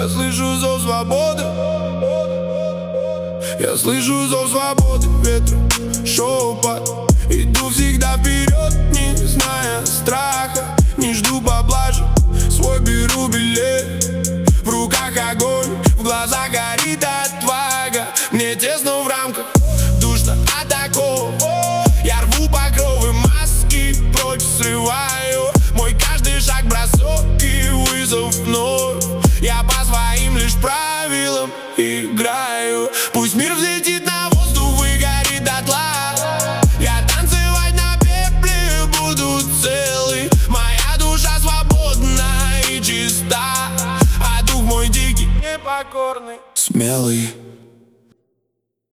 Я слышу зов свободы, я слышу зов свободы ветром, шепот. Иду всегда вперед, не зная страха. Не жду поблажек, свой беру билет. В руках огонь, в глазах горит отвага. Мне тесно в рамках, душно от оков. Я рву покровы, маски прочь срываю. Мой каждый шаг бросок и вызов вновь. Я по своим лишь правилам играю. Пусть мир взлетит на воздух и горит дотла. Я танцевать на пепле буду целый. Моя душа свободна и чиста, а дух мой дикий, непокорный, смелый.